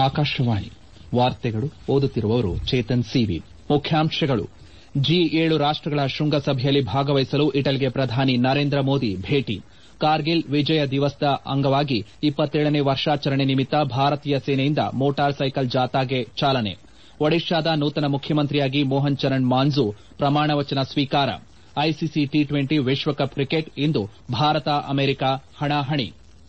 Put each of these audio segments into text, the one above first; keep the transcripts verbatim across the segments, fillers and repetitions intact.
ಆಕಾಶವಾಣಿ ವಾರ್ತೆಗಳು ಓದುತ್ತಿರುವವರು ಚೇತನ್ ಸಿವಿ. ಮುಖ್ಯಾಂಶಗಳು. ಜಿ ಏಳು ರಾಷ್ಟಗಳ ಶೃಂಗಸಭೆಯಲ್ಲಿ ಭಾಗವಹಿಸಲು ಇಟಲಿಗೆ ಪ್ರಧಾನಿ ನರೇಂದ್ರ ಮೋದಿ ಭೇಟಿ. ಕಾರ್ಗಿಲ್ ವಿಜಯ ದಿವಸ್ದ ಅಂಗವಾಗಿ ಇಪ್ಪತ್ತೇಳನೇ ವರ್ಷಾಚರಣೆ ನಿಮಿತ್ತ ಭಾರತೀಯ ಸೇನೆಯಿಂದ ಮೋಟಾರ್ ಸೈಕಲ್ ಜಾಥಾಗೆ ಚಾಲನೆ. ಒಡಿಶಾದ ನೂತನ ಮುಖ್ಯಮಂತ್ರಿಯಾಗಿ ಮೋಹನ್ ಚರಣ್ ಮಾಂಝು ಪ್ರಮಾಣವಚನ ಸ್ವೀಕಾರ. ಐಸಿಸಿ ಟಿ ಟ್ವೆಂಟಿ ವಿಶ್ವಕಪ್ ಕ್ರಿಕೆಟ್ ಇಂದು ಭಾರತ ಅಮೆರಿಕ ಹಣಾಹಣಿ.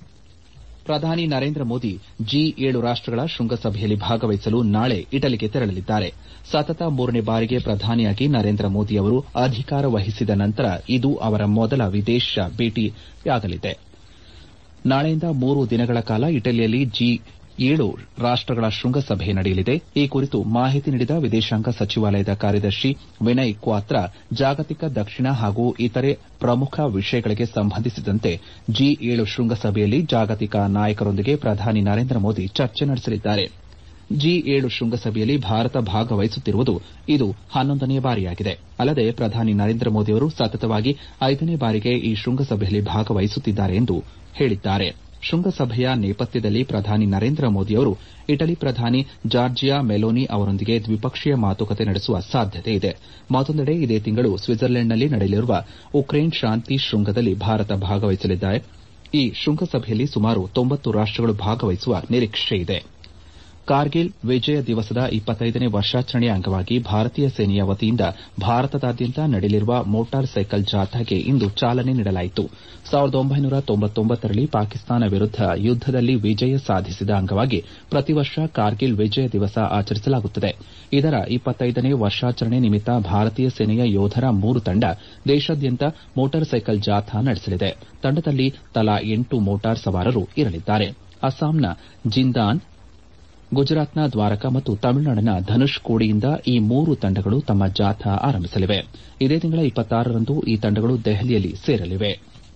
ಪ್ರಧಾನಿ ನರೇಂದ್ರ ಮೋದಿ ಜಿ ಏಳು ರಾಷ್ಟಗಳ ಶೃಂಗಸಭೆಯಲ್ಲಿ ಭಾಗವಹಿಸಲು ನಾಳೆ ಇಟಲಿಗೆ ತೆರಳಲಿದ್ದಾರೆ. ಸತತ ಮೂರನೇ ಬಾರಿಗೆ ಪ್ರಧಾನಿಯಾಗಿ ನರೇಂದ್ರ ಮೋದಿ ಅವರು ಅಧಿಕಾರ ವಹಿಸಿದ ನಂತರ ಇದು ಅವರ ಮೊದಲ ವಿದೇಶ ಭೇಟಿಯಾಗಲಿದೆ. ನಾಳೆಯಿಂದ ಮೂರು ದಿನಗಳ ಕಾಲ ಇಟಲಿಯಲ್ಲಿ ಜಿ ಏಳು ರಾಷ್ಟಗಳ ಶೃಂಗಸಭೆ ನಡೆಯಲಿದೆ. ಈ ಕುರಿತು ಮಾಹಿತಿ ನೀಡಿದ ವಿದೇಶಾಂಗ ಸಚಿವಾಲಯದ ಕಾರ್ಯದರ್ಶಿ ವಿನಯ್ ಕ್ವಾತ್ರಾ, ಜಾಗತಿಕ ದಕ್ಷಿಣ ಹಾಗೂ ಇತರೆ ಪ್ರಮುಖ ವಿಷಯಗಳಿಗೆ ಸಂಬಂಧಿಸಿದಂತೆ ಜಿ ಏಳು ಶೃಂಗಸಭೆಯಲ್ಲಿ ಜಾಗತಿಕ ನಾಯಕರೊಂದಿಗೆ ಪ್ರಧಾನಿ ನರೇಂದ್ರ ಮೋದಿ ಚರ್ಚೆ ನಡೆಸಲಿದ್ದಾರೆ. ಜಿ ಏಳು ಶೃಂಗಸಭೆಯಲ್ಲಿ ಭಾರತ ಭಾಗವಹಿಸುತ್ತಿರುವುದು ಇದು ಹನ್ನೊಂದನೇ ಬಾರಿಯಾಗಿದೆ. ಅಲ್ಲದೆ ಪ್ರಧಾನಿ ನರೇಂದ್ರ ಮೋದಿಯವರು ಸತತವಾಗಿ ಐದನೇ ಬಾರಿಗೆ ಈ ಶೃಂಗಸಭೆಯಲ್ಲಿ ಭಾಗವಹಿಸುತ್ತಿದ್ದಾರೆ ಎಂದು ಹೇಳಿದ್ದಾರೆ. ಶೃಂಗಸಭೆಯ ನೇಪಥ್ಯದಲ್ಲಿ ಪ್ರಧಾನಿ ನರೇಂದ್ರ ಮೋದಿಯವರು ಇಟಲಿ ಪ್ರಧಾನಿ ಜಾರ್ಜಿಯಾ ಮೆಲೋನಿ ಅವರೊಂದಿಗೆ ದ್ವಿಪಕ್ಷೀಯ ಮಾತುಕತೆ ನಡೆಸುವ ಸಾಧ್ಯತೆ ಇದೆ. ಮತ್ತೊಂದೆಡೆ ಇದೇ ತಿಂಗಳು ಸ್ವಿಟ್ಜರ್ಲೆಂಡ್ನಲ್ಲಿ ನಡೆಯಲಿರುವ ಉಕ್ರೇನ್ ಶಾಂತಿ ಶೃಂಗದಲ್ಲಿ ಭಾರತ ಭಾಗವಹಿಸಲಿದೆ. ಈ ಶೃಂಗಸಭೆಯಲ್ಲಿ ಸುಮಾರು ತೊಂಬತ್ತು ರಾಷ್ಟಗಳು ಭಾಗವಹಿಸುವ ನಿರೀಕ್ಷೆಯಿದೆ. ಕಾರ್ಗಿಲ್ ವಿಜಯ ದಿವಸದ ಇಪ್ಪತ್ತೈದನೇ ವರ್ಷಾಚರಣೆಯ ಅಂಗವಾಗಿ ಭಾರತೀಯ ಸೇನೆಯ ವತಿಯಿಂದ ಭಾರತದಾದ್ಯಂತ ನಡೆಯಲಿರುವ ಮೋಟಾರ್ ಸೈಕಲ್ ಜಾಥಾಗೆ ಇಂದು ಚಾಲನೆ ನೀಡಲಾಯಿತು. ಸಾವಿರದ ಒಂಬೈನೂರ ತೊಂಬತ್ತೊಂಬತ್ತರಲ್ಲಿ ಪಾಕಿಸ್ತಾನ ವಿರುದ್ದ ಯುದ್ದದಲ್ಲಿ ವಿಜಯ ಸಾಧಿಸಿದ ಅಂಗವಾಗಿ ಪ್ರತಿ ವರ್ಷ ಕಾರ್ಗಿಲ್ ವಿಜಯ ದಿವಸ ಆಚರಿಸಲಾಗುತ್ತದೆ. ಇದರ ಇಪ್ಪತ್ತೈದನೇ ವರ್ಷಾಚರಣೆ ನಿಮಿತ್ತ ಭಾರತೀಯ ಸೇನೆಯ ಯೋಧರ ಮೂರು ತಂಡ ದೇಶಾದ್ಯಂತ ಮೋಟಾರ್ ಸೈಕಲ್ ಜಾಥಾ ನಡೆಸಲಿದೆ. ತಂಡದಲ್ಲಿ ತಲಾ ಎಂಟು ಮೋಟಾರ್ ಸವಾರರು ಇರಲಿದ್ದಾರೆ. ಅಸ್ಸಾಂನ ಜಿಂದಾನ್, ಗುಜರಾತ್ನ ದ್ವಾರಕಾ ಮತ್ತು ತಮಿಳುನಾಡಿನ ಧನುಷ್ಕೋಡಿಯಿಂದ ಈ ಮೂರು ತಂಡಗಳು ತಮ್ಮ ಜಾಥಾ ಆರಂಭಿಸಲಿವೆ. ಇದೇ ತಿಂಗಳ ಇಪ್ಪತ್ತಾರರಂದು ಈ ತಂಡಗಳು ದೆಹಲಿಯಲ್ಲಿ ಸೇರಲಿವೆ.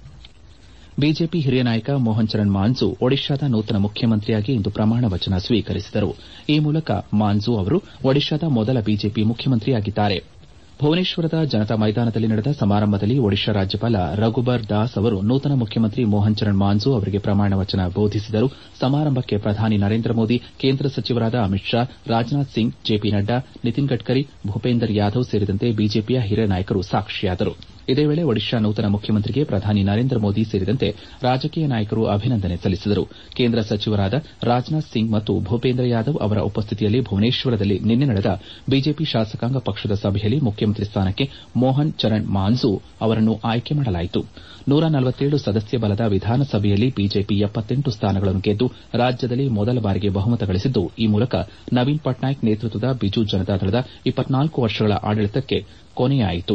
ಬಿಜೆಪಿ ಹಿರಿಯ ನಾಯಕ ಮೋಹನ್ ಚರಣ್ ಮಾಂಝು ಒಡಿಶಾದ ನೂತನ ಮುಖ್ಯಮಂತ್ರಿಯಾಗಿ ಇಂದು ಪ್ರಮಾಣ ವಚನ ಸ್ವೀಕರಿಸಿದರು. ಈ ಮೂಲಕ ಮಾಂಝು ಅವರು ಒಡಿಶಾದ ಮೊದಲ ಬಿಜೆಪಿ ಮುಖ್ಯಮಂತ್ರಿಯಾಗಿದ್ದಾರೆ. ಭುವನೇಶ್ವರದ ಜನತಾ ಮೈದಾನದಲ್ಲಿ ನಡೆದ ಸಮಾರಂಭದಲ್ಲಿ ಒಡಿಶಾ ರಾಜ್ಯಪಾಲ ರಘುಬರ್ ದಾಸ್ ಅವರು ನೂತನ ಮುಖ್ಯಮಂತ್ರಿ ಮೋಹನ್ ಚರಣ್ ಮಾಂಝು ಅವರಿಗೆ ಪ್ರಮಾಣ ವಚನ ಬೋಧಿಸಿದರು. ಸಮಾರಂಭಕ್ಕೆ ಪ್ರಧಾನಿ ನರೇಂದ್ರ ಮೋದಿ, ಕೇಂದ್ರ ಸಚಿವರಾದ ಅಮಿತ್ ಶಾ, ರಾಜನಾಥ್ ಸಿಂಗ್, ಜೆಪಿ ನಡ್ಡಾ, ನಿತಿನ್ ಗಡ್ಕರಿ, ಭೂಪೇಂದರ್ ಯಾದವ್ ಸೇರಿದಂತೆ ಬಿಜೆಪಿಯ ಹಿರಿಯ ನಾಯಕರು ಸಾಕ್ಷಿಯಾದರು. ಇದೇ ವೇಳೆ ಒಡಿಶಾ ನೂತನ ಮುಖ್ಯಮಂತ್ರಿಗೆ ಪ್ರಧಾನಿ ನರೇಂದ್ರ ಮೋದಿ ಸೇರಿದಂತೆ ರಾಜಕೀಯ ನಾಯಕರು ಅಭಿನಂದನೆ ಸಲ್ಲಿಸಿದರು. ಕೇಂದ್ರ ಸಚಿವರಾದ ರಾಜನಾಥ್ ಸಿಂಗ್ ಮತ್ತು ಭೂಪೇಂದ್ರ ಯಾದವ್ ಅವರ ಉಪಸ್ಥಿತಿಯಲ್ಲಿ ಭುವನೇಶ್ವರದಲ್ಲಿ ನಿನ್ನೆ ನಡೆದ ಬಿಜೆಪಿ ಶಾಸಕಾಂಗ ಪಕ್ಷದ ಸಭೆಯಲ್ಲಿ ಮುಖ್ಯಮಂತ್ರಿ ಸ್ಥಾನಕ್ಕೆ ಮೋಹನ್ ಚರಣ್ ಮಾಂಝು ಅವರನ್ನು ಆಯ್ಕೆ ಮಾಡಲಾಯಿತು. ನೂರ ನಲವತ್ತೇಳು ಸದಸ್ಯ ಬಲದ ವಿಧಾನಸಭೆಯಲ್ಲಿ ಬಿಜೆಪಿ ಎಪ್ಪತ್ತೆಂಟು ಸ್ಥಾನಗಳನ್ನು ಗೆದ್ದು ರಾಜ್ಯದಲ್ಲಿ ಮೊದಲ ಬಾರಿಗೆ ಬಹುಮತ ಗಳಿಸಿದ್ದು, ಈ ಮೂಲಕ ನವೀನ್ ಪಟ್ನಾಯಕ್ ನೇತೃತ್ವದ ಬಿಜು ಜನತಾದಳದ ಇಪ್ಪತ್ನಾಲ್ಕು ವರ್ಷಗಳ ಆಡಳಿತಕ್ಕೆ ಕೊನೆಯಾಯಿತು.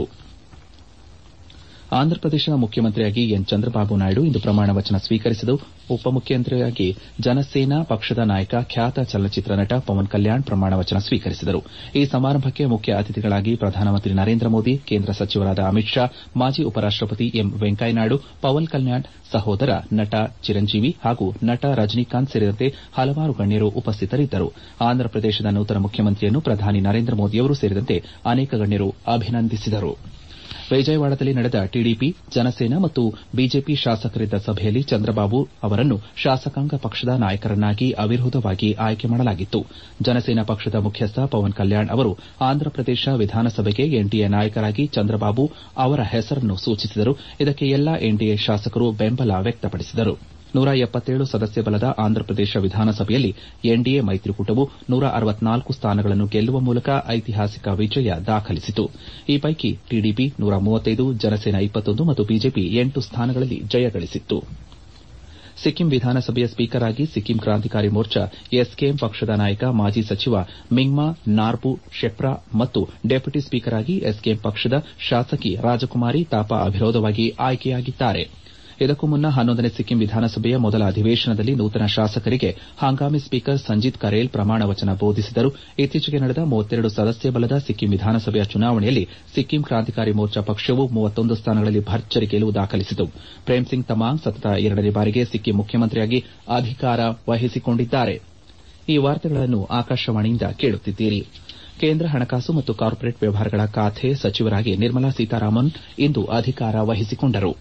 ಆಂಧ್ರಪ್ರದೇಶದ ಮುಖ್ಯಮಂತ್ರಿಯಾಗಿ ಎನ್ ಚಂದ್ರಬಾಬು ನಾಯ್ಡು ಇಂದು ಪ್ರಮಾಣ ವಚನ ಸ್ವೀಕರಿಸಿದರು. ಉಪಮುಖ್ಯಮಂತ್ರಿಯಾಗಿ ಜನಸೇನಾ ಪಕ್ಷದ ನಾಯಕ, ಖ್ಯಾತ ಚಲನಚಿತ್ರ ನಟ ಪವನ್ ಕಲ್ಯಾಣ್ ಪ್ರಮಾಣ ವಚನ ಸ್ವೀಕರಿಸಿದರು. ಈ ಸಮಾರಂಭಕ್ಕೆ ಮುಖ್ಯ ಅತಿಥಿಗಳಾಗಿ ಪ್ರಧಾನಮಂತ್ರಿ ನರೇಂದ್ರ ಮೋದಿ, ಕೇಂದ್ರ ಸಚಿವರಾದ ಅಮಿತ್ ಶಾ, ಮಾಜಿ ಉಪರಾಷ್ಟಪತಿ ಎಂ ವೆಂಕಯ್ಯನಾಯ್ಡು, ಪವನ್ ಕಲ್ಯಾಣ್ ಸಹೋದರ ನಟ ಚಿರಂಜೀವಿ ಹಾಗೂ ನಟ ರಜನಿಕಾಂತ್ ಸೇರಿದಂತೆ ಹಲವಾರು ಗಣ್ಯರು ಉಪಸ್ಥಿತರಿದ್ದರು. ಆಂಧ್ರಪ್ರದೇಶದ ನೂತನ ಮುಖ್ಯಮಂತ್ರಿಯನ್ನು ಪ್ರಧಾನಿ ನರೇಂದ್ರ ಮೋದಿಯವರು ಸೇರಿದಂತೆ ಅನೇಕ ಗಣ್ಯರು ಅಭಿನಂದಿಸಿದರು. ವಿಜಯವಾಡದಲ್ಲಿ ನಡೆದ ಟಿಡಿಪಿ, ಜನಸೇನಾ ಮತ್ತು ಬಿಜೆಪಿ ಶಾಸಕರಿದ್ದ ಸಭೆಯಲ್ಲಿ ಚಂದ್ರಬಾಬು ಅವರನ್ನು ಶಾಸಕಾಂಗ ಪಕ್ಷದ ನಾಯಕರನ್ನಾಗಿ ಅವಿರೋಧವಾಗಿ ಆಯ್ಕೆ ಮಾಡಲಾಗಿತ್ತು. ಜನಸೇನಾ ಪಕ್ಷದ ಮುಖ್ಯಸ್ಥ ಪವನ್ ಕಲ್ಯಾಣ್ ಅವರು ಆಂಧ್ರಪ್ರದೇಶ ವಿಧಾನಸಭೆಗೆ ಎನ್ಡಿಎ ನಾಯಕರಾಗಿ ಚಂದ್ರಬಾಬು ಅವರ ಹೆಸರನ್ನು ಸೂಚಿಸಿದರು. ಇದಕ್ಕೆ ಎಲ್ಲಾ ಎನ್ಡಿಎ ಶಾಸಕರು ಬೆಂಬಲ ವ್ಯಕ್ತಪಡಿಸಿದರು. ನೂರ ಎಪ್ಪತ್ತೇಳು ಸದಸ್ಯ ಬಲದ ಆಂಧ್ರಪ್ರದೇಶ ವಿಧಾನಸಭೆಯಲ್ಲಿ ಎನ್ಡಿಎ ಮೈತ್ರಿಕೂಟವು ನೂರ ಅರವತ್ನಾಲ್ಕು ಸ್ಥಾನಗಳನ್ನು ಗೆಲ್ಲುವ ಮೂಲಕ ಐತಿಹಾಸಿಕ ವಿಜಯ ದಾಖಲಿಸಿತು. ಈ ಪೈಕಿ ಟಿಡಿಪಿ ನೂರ ಮೂವತ್ತೈದು, ಜನಸೇನಾ ಇಪ್ಪತ್ತೊಂದು ಮತ್ತು ಬಿಜೆಪಿ ಎಂಟು ಸ್ಥಾನಗಳಲ್ಲಿ ಜಯಗಳಿಸಿತ್ತು. ಸಿಕ್ಕಿಂ ವಿಧಾನಸಭೆಯ ಸ್ಪೀಕರ್ ಆಗಿ ಸಿಕ್ಕಿಂ ಕ್ರಾಂತಿಕಾರಿ ಮೋರ್ಚಾ ಎಸ್ಕೆಎಂ ಪಕ್ಷದ ನಾಯಕ, ಮಾಜಿ ಸಚಿವ ಮಿಂಗ್ಮಾ ನಾರ್ಬು ಶೆಪ್ರಾ ಮತ್ತು ಡೆಪ್ಯೂಟಿ ಸ್ಪೀಕರ್ ಆಗಿ ಎಸ್ಕೆಎಂ ಪಕ್ಷದ ಶಾಸಕಿ ರಾಜಕುಮಾರಿ ತಾಪಾ ಅವಿರೋಧವಾಗಿ ಆಯ್ಕೆಯಾಗಿದ್ದಾರೆ. ಇದಕ್ಕೂ ಮುನ್ನ ಹನ್ನೊಂದನೇ ಸಿಕ್ಕಿಂ ವಿಧಾನಸಭೆಯ ಮೊದಲ ಅಧಿವೇಶನದಲ್ಲಿ ನೂತನ ಶಾಸಕರಿಗೆ ಹಂಗಾಮಿ ಸ್ಪೀಕರ್ ಸಂಜಿತ್ ಕರೇಲ್ ಪ್ರಮಾಣ ವಚನ ಬೋಧಿಸಿದರು. ಇತ್ತೀಚೆಗೆ ನಡೆದ ಮೂವತ್ತೆರಡು ಸದಸ್ಯ ಬಲದ ಸಿಕ್ಕಿಂ ವಿಧಾನಸಭೆಯ ಚುನಾವಣೆಯಲ್ಲಿ ಸಿಕ್ಕಿಂ ಕ್ರಾಂತಿಕಾರಿ ಮೋರ್ಚಾ ಪಕ್ಷವು ಮೂವತ್ತೊಂದು ಸ್ಥಾನಗಳಲ್ಲಿ ಭರ್ಜರಿ ಗೆಲುವು ದಾಖಲಿಸಿತು. ಪ್ರೇಮ್ಸಿಂಗ್ ತಮಾಂಗ್ ಸತತ ಎರಡನೇ ಬಾರಿಗೆ ಸಿಕ್ಕಿಂ ಮುಖ್ಯಮಂತ್ರಿಯಾಗಿ ಅಧಿಕಾರ ವಹಿಸಿಕೊಂಡಿದ್ದಾರೆ. ಈ ವಾರ್ತೆಗಳನ್ನು ಆಕಾಶವಾಣಿಯಿಂದ ಕೇಳುತ್ತಿದ್ದೀರಿ. ಕೇಂದ್ರ ಹಣಕಾಸು ಮತ್ತು ಕಾರ್ಪೊರೇಟ್ ವ್ಯವಹಾರಗಳ ಖಾತೆ ಸಚಿವರಾಗಿ ನಿರ್ಮಲಾ ಸೀತಾರಾಮನ್ ಇಂದು ಅಧಿಕಾರ ವಹಿಸಿಕೊಂಡರು.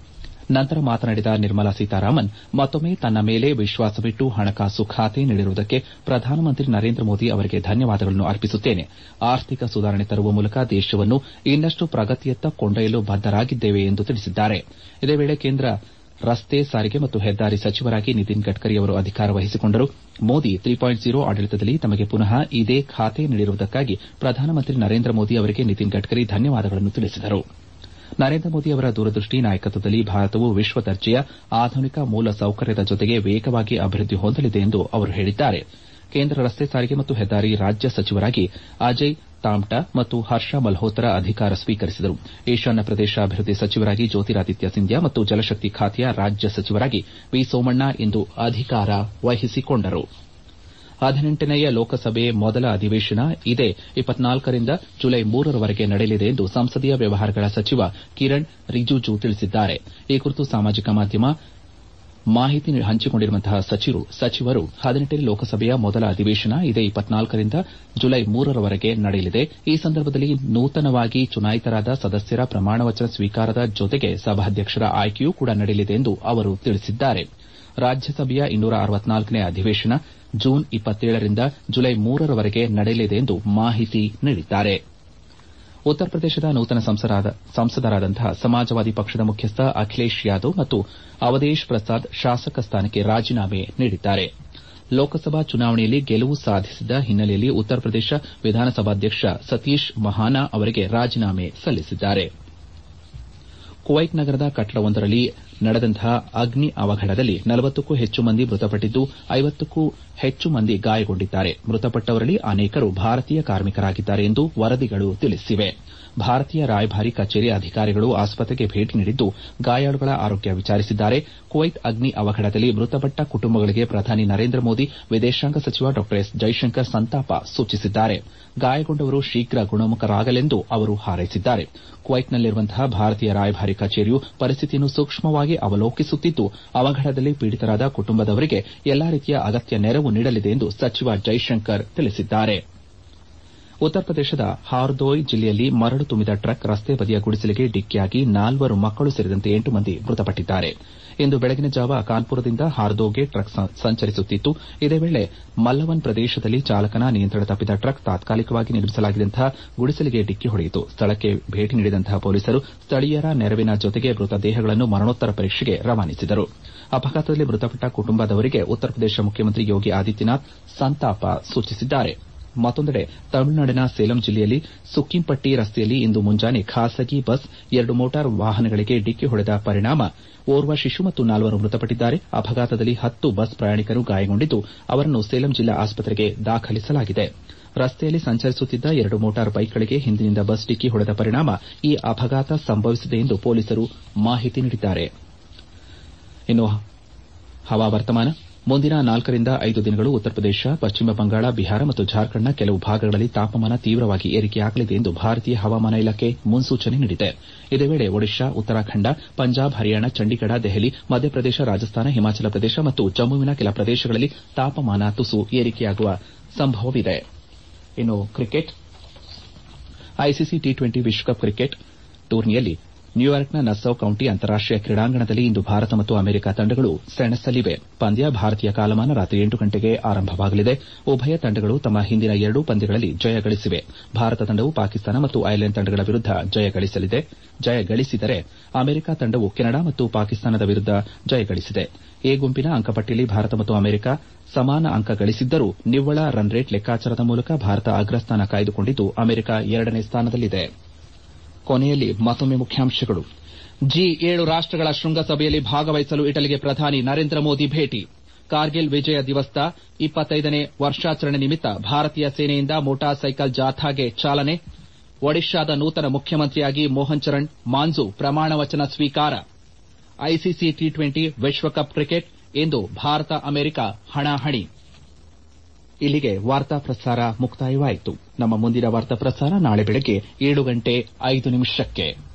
ನಂತರ ಮಾತನಾಡಿದ ನಿರ್ಮಲಾ ಸೀತಾರಾಮನ್ ಮತ್ತೊಮ್ಮೆ ತನ್ನ ಮೇಲೆ ವಿಶ್ವಾಸವಿಟ್ಟು ಹಣಕಾಸು ಖಾತೆ ನೀಡಿರುವುದಕ್ಕೆ ಪ್ರಧಾನಮಂತ್ರಿ ನರೇಂದ್ರ ಮೋದಿ ಅವರಿಗೆ ಧನ್ಯವಾದಗಳನ್ನು ಅರ್ಪಿಸುತ್ತೇನೆ. ಆರ್ಥಿಕ ಸುಧಾರಣೆ ತರುವ ಮೂಲಕ ದೇಶವನ್ನು ಇನ್ನಷ್ಟು ಪ್ರಗತಿಯತ್ತ ಕೊಂಡೊಯ್ಯಲು ಬದ್ದರಾಗಿದ್ದೇವೆ ಎಂದು ತಿಳಿಸಿದ್ದಾರೆ. ಇದೇ ವೇಳೆ ಕೇಂದ್ರ ರಸ್ತೆ ಸಾರಿಗೆ ಮತ್ತು ಹೆದ್ದಾರಿ ಸಚಿವರಾಗಿ ನಿತಿನ್ ಗಡ್ಕರಿ ಅವರು ಅಧಿಕಾರ ವಹಿಸಿಕೊಂಡರು. ಮೋದಿ ತ್ರೀ ಪಾಯಿಂಟ್ ಝೀರೋ ಆಡಳಿತದಲ್ಲಿ ತಮಗೆ ಪುನಃ ಇದೇ ಖಾತೆ ನೀಡಿರುವುದಕ್ಕಾಗಿ ಪ್ರಧಾನಮಂತ್ರಿ ನರೇಂದ್ರ ಮೋದಿ ಅವರಿಗೆ ನಿತಿನ್ ಗಡ್ಕರಿ ಧನ್ಯವಾದಗಳನ್ನು ತಿಳಿಸಿದರು. ನರೇಂದ್ರ ಮೋದಿ ಅವರ ದೂರದೃಷ್ಟಿ ನಾಯಕತ್ವದಲ್ಲಿ ಭಾರತವು ವಿಶ್ವ ದರ್ಜೆಯ ಆಧುನಿಕ ಮೂಲ ಸೌಕರ್ಯದ ಜೊತೆಗೆ ವೇಗವಾಗಿ ಅಭಿವೃದ್ಧಿ ಹೊಂದಲಿದೆ ಎಂದು ಅವರು ಹೇಳಿದ್ದಾರೆ. ಕೇಂದ್ರ ರಸ್ತೆ ಸಾರಿಗೆ ಮತ್ತು ಹೆದ್ದಾರಿ ರಾಜ್ಯ ಸಚಿವರಾಗಿ ಅಜಯ್ ತಾಮ್ಟಾ ಮತ್ತು ಹರ್ಷ ಮಲ್ಹೋತ್ರಾ ಅಧಿಕಾರ ಸ್ವೀಕರಿಸಿದರು. ಈಶಾನ್ಯ ಪ್ರದೇಶ ಅಭಿವೃದ್ಧಿ ಸಚಿವರಾಗಿ ಜ್ಯೋತಿರಾದಿತ್ಯ ಸಿಂಧ್ಯಾ ಮತ್ತು ಜಲಶಕ್ತಿ ಖಾತೆಯ ರಾಜ್ಯ ಸಚಿವರಾಗಿ ವಿ ಸೋಮಣ್ಣ ಇಂದು ಅಧಿಕಾರ ವಹಿಸಿಕೊಂಡರು. ಹದಿನೆಂಟನೆಯ ಲೋಕಸಭೆ ಮೊದಲ ಅಧಿವೇಶನ ಇದೇ ಇಪ್ಪತ್ನಾಲ್ಕರಿಂದ ಜುಲೈ ಮೂರರವರೆಗೆ ನಡೆಯಲಿದೆ ಎಂದು ಸಂಸದೀಯ ವ್ಯವಹಾರಗಳ ಸಚಿವ ಕಿರಣ್ ರಿಜಿಜು ತಿಳಿಸಿದ್ದಾರೆ. ಈ ಕುರಿತು ಸಾಮಾಜಿಕ ಮಾಧ್ಯಮ ಮಾಹಿತಿ ಹಂಚಿಕೊಂಡಿರುವಂತಹ ಸಚಿವರು ಹದಿನೆಂಟನೇ ಲೋಕಸಭೆಯ ಮೊದಲ ಅಧಿವೇಶನ ಇದೇ ಇಪ್ಪತ್ನಾಲ್ಕರಿಂದ ಜುಲೈ ಮೂರರವರೆಗೆ ನಡೆಯಲಿದೆ. ಈ ಸಂದರ್ಭದಲ್ಲಿ ನೂತನವಾಗಿ ಚುನಾಯಿತರಾದ ಸದಸ್ಯರ ಪ್ರಮಾಣವಚನ ಸ್ವೀಕಾರದ ಜೊತೆಗೆ ಸಭಾಧ್ಯಕ್ಷರ ಆಯ್ಕೆಯೂ ಕೂಡ ನಡೆಯಲಿದೆ ಎಂದು ಅವರು ತಿಳಿಸಿದ್ದಾರೆ. ರಾಜ್ಯಸಭೆಯ ಇನ್ನೂರ ಅರವತ್ನಾಲ್ಕನೇ ಅಧಿವೇಶನ ಜೂನ್ ಇಪ್ಪತ್ತೇಳರಿಂದ ಜುಲೈ ಮೂರರವರೆಗೆ ನಡೆಯಲಿದೆ ಎಂದು ಮಾಹಿತಿ ನೀಡಿದ್ದಾರೆ. ಉತ್ತರ ಪ್ರದೇಶದ ನೂತನ ಸಂಸದರಾದಂತಹ ಸಮಾಜವಾದಿ ಪಕ್ಷದ ಮುಖ್ಯಸ್ಥ ಅಖಿಲೇಶ್ ಯಾದವ್ ಮತ್ತು ಅವಧೇಶ್ ಪ್ರಸಾದ್ ಶಾಸಕ ಸ್ಥಾನಕ್ಕೆ ರಾಜೀನಾಮೆ ನೀಡಿದ್ದಾರೆ. ಲೋಕಸಭಾ ಚುನಾವಣೆಯಲ್ಲಿ ಗೆಲುವು ಸಾಧಿಸಿದ ಹಿನ್ನೆಲೆಯಲ್ಲಿ ಉತ್ತರ ಪ್ರದೇಶ ವಿಧಾನಸಭಾಧ್ಯಕ್ಷ ಸತೀಶ್ ಮಹಾನಾ ಅವರಿಗೆ ರಾಜೀನಾಮೆ ಸಲ್ಲಿಸಿದ್ದಾರೆ. ಕುವೈತ್ ನಗರದ ಕಟ್ಟಡವೊಂದರಲ್ಲಿ ನಡೆದಂತಹ ಅಗ್ನಿ ಅವಘಡದಲ್ಲಿ ನಲವತ್ತಕ್ಕೂ ಹೆಚ್ಚು ಮಂದಿ ಮೃತಪಟ್ಟಿದ್ದು ಐವತ್ತಕ್ಕೂ ಹೆಚ್ಚು ಮಂದಿ ಗಾಯಗೊಂಡಿದ್ದಾರೆ. ಮೃತಪಟ್ಟವರಲ್ಲಿ ಅನೇಕರು ಭಾರತೀಯ ಕಾರ್ಮಿಕರಾಗಿದ್ದಾರೆ ಎಂದು ವರದಿಗಳು ತಿಳಿಸಿವೆ. ಭಾರತೀಯ ರಾಯಭಾರಿ ಕಚೇರಿ ಅಧಿಕಾರಿಗಳು ಆಸ್ಪತ್ರೆಗೆ ಭೇಟಿ ನೀಡಿದ್ದು ಗಾಯಾಳುಗಳ ಆರೋಗ್ಯ ವಿಚಾರಿಸಿದ್ದಾರೆ. ಕುವೈತ್ ಅಗ್ನಿ ಅವಘಡದಲ್ಲಿ ಮೃತಪಟ್ಟ ಕುಟುಂಬಗಳಿಗೆ ಪ್ರಧಾನಿ ನರೇಂದ್ರ ಮೋದಿ ವಿದೇಶಾಂಗ ಸಚಿವ ಡಾ ಎಸ್ ಜೈಶಂಕರ್ ಸಂತಾಪ ಸೂಚಿಸಿದ್ದಾರೆ. ಗಾಯಗೊಂಡವರು ಶೀಘ್ರ ಗುಣಮುಖರಾಗಲೆಂದು ಅವರು ಹಾರೈಸಿದ್ದಾರೆ. ಕುವೈತ್ನಲ್ಲಿರುವಂತಹ ಭಾರತೀಯ ರಾಯಭಾರಿ ಕಚೇರಿಯು ಪರಿಸ್ಥಿತಿಯನ್ನು ಸೂಕ್ಷ್ಮವಾಗಿ ಅವಲೋಕಿಸುತ್ತಿದ್ದು ಅವಘಡದಲ್ಲಿ ಪೀಡಿತರಾದ ಕುಟುಂಬದವರಿಗೆ ಎಲ್ಲಾ ರೀತಿಯ ಅಗತ್ಯ ನೆರವು ನೀಡಲಿದೆ ಎಂದು ಸಚಿವ ಜೈಶಂಕರ್ ತಿಳಿಸಿದ್ದಾರೆ. ಉತ್ತರ ಪ್ರದೇಶದ ಹಾರ್ದೋಯ್ ಜಿಲ್ಲೆಯಲ್ಲಿ ಮರಳು ತುಂಬಿದ ಟ್ರಕ್ ರಸ್ತೆ ಬದಿಯ ಗುಡಿಸಲಿಗೆ ಡಿಕ್ಕಿಯಾಗಿ ನಾಲ್ವರು ಮಕ್ಕಳು ಸೇರಿದಂತೆ ಎಂಟು ಮಂದಿ ಮೃತಪಟ್ಟಿದ್ದಾರೆ. ಇಂದು ಬೆಳಗಿನ ಜಾವ ಕಾನ್ಪುರದಿಂದ ಹಾರ್ದೋಗೆ ಟ್ರಕ್ ಸಂಚರಿಸುತ್ತಿತ್ತು. ಇದೇ ವೇಳೆ ಮಲ್ಲವನ್ ಪ್ರದೇಶದಲ್ಲಿ ಚಾಲಕನ ನಿಯಂತ್ರಣ ತಪ್ಪಿದ ಟ್ರಕ್ ತಾತ್ಕಾಲಿಕವಾಗಿ ನಿರ್ಮಿಸಲಾಗಿದ್ದಂತಹ ಗುಡಿಸಲಿಗೆ ಡಿಕ್ಕಿ ಹೊಡೆಯಿತು. ಸ್ಥಳಕ್ಕೆ ಭೇಟಿ ನೀಡಿದಂತಹ ಪೊಲೀಸರು ಸ್ಥಳೀಯರ ನೆರವಿನ ಜೊತೆಗೆ ಮೃತದೇಹಗಳನ್ನು ಮರಣೋತ್ತರ ಪರೀಕ್ಷೆಗೆ ರವಾನಿಸಿದರು. ಅಪಘಾತದಲ್ಲಿ ಮೃತಪಟ್ಟ ಕುಟುಂಬದವರಿಗೆ ಉತ್ತರ ಪ್ರದೇಶ ಮುಖ್ಯಮಂತ್ರಿ ಯೋಗಿ ಆದಿತ್ಯನಾಥ್ ಸಂತಾಪ ಸೂಚಿಸಿದ್ದಾರೆ. ಮತ್ತೊಂದೆಡೆ ತಮಿಳುನಾಡಿನ ಸೇಲಂ ಜಿಲ್ಲೆಯಲ್ಲಿ ಸುಕ್ಕಿಂಪಟ್ಟಿ ರಸ್ತೆಯಲ್ಲಿ ಇಂದು ಮುಂಜಾನೆ ಖಾಸಗಿ ಬಸ್ ಎರಡು ಮೋಟಾರ್ ವಾಹನಗಳಿಗೆ ಡಿಕ್ಕಿ ಹೊಡೆದ ಪರಿಣಾಮ ಓರ್ವ ಶಿಶು ಮತ್ತು ನಾಲ್ವರು ಮೃತಪಟ್ಟಿದ್ದಾರೆ. ಅಪಘಾತದಲ್ಲಿ ಹತ್ತು ಬಸ್ ಪ್ರಯಾಣಿಕರು ಗಾಯಗೊಂಡಿದ್ದು ಅವರನ್ನು ಸೇಲಂ ಜಿಲ್ಲಾ ಆಸ್ಪತ್ರೆಗೆ ದಾಖಲಿಸಲಾಗಿದೆ. ರಸ್ತೆಯಲ್ಲಿ ಸಂಚರಿಸುತ್ತಿದ್ದ ಎರಡು ಮೋಟಾರ್ ಬೈಕ್ಗಳಿಗೆ ಹಿಂದಿನಿಂದ ಬಸ್ ಡಿಕ್ಕಿ ಹೊಡೆದ ಪರಿಣಾಮ ಈ ಅಪಘಾತ ಸಂಭವಿಸಿದೆ ಎಂದು ಪೊಲೀಸರು ಮಾಹಿತಿ ನೀಡಿದ್ದಾರೆ. ಇನ್ನು ಹವಾವರ್ತಮಾನ ಮುಂದಿನ ನಾಲ್ಕರಿಂದ ಐದು ದಿನಗಳು ಉತ್ತರ ಪ್ರದೇಶ, ಪಶ್ಚಿಮ ಬಂಗಾಳ, ಬಿಹಾರ ಮತ್ತು ಜಾರ್ಖಂಡ್ನ ಕೆಲವು ಭಾಗಗಳಲ್ಲಿ ತಾಪಮಾನ ತೀವ್ರವಾಗಿ ಏರಿಕೆಯಾಗಲಿದೆ ಎಂದು ಭಾರತೀಯ ಹವಾಮಾನ ಇಲಾಖೆ ಮುನ್ಸೂಚನೆ ನೀಡಿದೆ. ಇದೇ ವೇಳೆ ಒಡಿಶಾ, ಉತ್ತರಾಖಂಡ, ಪಂಜಾಬ್, ಹರಿಯಾಣ, ಚಂಡೀಗಢ, ದೆಹಲಿ, ಮಧ್ಯಪ್ರದೇಶ, ರಾಜಸ್ಥಾನ, ಹಿಮಾಚಲ ಪ್ರದೇಶ ಮತ್ತು ಜಮ್ಮುವಿನ ಕೆಲ ಪ್ರದೇಶಗಳಲ್ಲಿ ತಾಪಮಾನ ತುಸು ಏರಿಕೆಯಾಗುವ ಸಂಭವವಿದೆ. ಇನ್ನು ಕ್ರಿಕೆಟ್ ಐಸಿಸಿ ಟಿ ಟ್ವೆಂಟಿ ವಿಶ್ವಕಪ್ ಕ್ರಿಕೆಟ್ ಟೂರ್ನಿಯಲ್ಲಿ ನ್ಯೂಯಾರ್ಕ್ನ ನಸ್ಸೌ ಕೌಂಟಿ ಅಂತಾರಾಷ್ಟೀಯ ಕ್ರೀಡಾಂಗಣದಲ್ಲಿ ಇಂದು ಭಾರತ ಮತ್ತು ಅಮೆರಿಕ ತಂಡಗಳು ಸೆಣಸಲಿವೆ. ಪಂದ್ಯ ಭಾರತೀಯ ಕಾಲಮಾನ ರಾತ್ರಿ ಎಂಟು ಗಂಟೆಗೆ ಆರಂಭವಾಗಲಿದೆ. ಉಭಯ ತಂಡಗಳು ತಮ್ಮ ಹಿಂದಿನ ಎರಡೂ ಪಂದ್ಯಗಳಲ್ಲಿ ಜಯ ಗಳಿಸಿವೆ. ಭಾರತ ತಂಡವು ಪಾಕಿಸ್ತಾನ ಮತ್ತು ಐರ್ಲೆಂಡ್ ತಂಡಗಳ ವಿರುದ್ಧ ಜಯ ಗಳಿಸಿದರೆ ಅಮೆರಿಕ ತಂಡವು ಕೆನಡಾ ಮತ್ತು ಪಾಕಿಸ್ತಾನದ ವಿರುದ್ಧ ಜಯ ಗಳಿಸಿದೆ. ಎ ಗುಂಪಿನ ಅಂಕಪಟ್ಟಿಯಲ್ಲಿ ಭಾರತ ಮತ್ತು ಅಮೆರಿಕ ಸಮಾನ ಅಂಕ ಗಳಿಸಿದ್ದರೂ ನಿವ್ವಳ ರನ್ ರೇಟ್ ಲೆಕ್ಕಾಚಾರದ ಮೂಲಕ ಭಾರತ ಅಗ್ರಸ್ಥಾನ ಕಾಯ್ದುಕೊಂಡಿದ್ದು ಅಮೆರಿಕ ಎರಡನೇ ಸ್ಥಾನದಲ್ಲಿದೆ. ಕೊನೆಯಲ್ಲಿ ಮತ್ತೊಮ್ಮೆ ಮುಖ್ಯಾಂಶಗಳು. ಜಿ ಏಳು ರಾಷ್ಟಗಳ ಶೃಂಗಸಭೆಯಲ್ಲಿ ಭಾಗವಹಿಸಲು ಇಟಲಿಗೆ ಪ್ರಧಾನಿ ನರೇಂದ್ರ ಮೋದಿ ಭೇಟಿ. ಕಾರ್ಗಿಲ್ ವಿಜಯ ದಿವಸ್ದ ಇಪ್ಪತ್ತೈದನೇ ವರ್ಷಾಚರಣೆ ನಿಮಿತ್ತ ಭಾರತೀಯ ಸೇನೆಯಿಂದ ಮೋಟಾರ್ ಸೈಕಲ್ ಜಾಥಾಗೆ ಚಾಲನೆ. ಒಡಿಶಾದ ನೂತನ ಮುಖ್ಯಮಂತ್ರಿಯಾಗಿ ಮೋಹನ್ ಚರಣ್ ಮಾಂಝು ಪ್ರಮಾಣ ವಚನ ಸ್ವೀಕಾರ. ಐಸಿಸಿ ಟಿ ಟ್ವೆಂಟಿ ವಿಶ್ವಕಪ್ ಕ್ರಿಕೆಟ್ ಇಂದು ಭಾರತ ಅಮೆರಿಕ ಹಣಾಹಣಿ. ಇಲ್ಲಿಗೆ ವಾರ್ತಾ ಪ್ರಸಾರ ಮುಕ್ತಾಯವಾಯಿತು. ನಮ್ಮ ಮುಂದಿನ ವಾರ್ತಾ ಪ್ರಸಾರ ನಾಳೆ ಬೆಳಗ್ಗೆ ಏಳು ಗಂಟೆ ಐದು ನಿಮಿಷಕ್ಕೆ.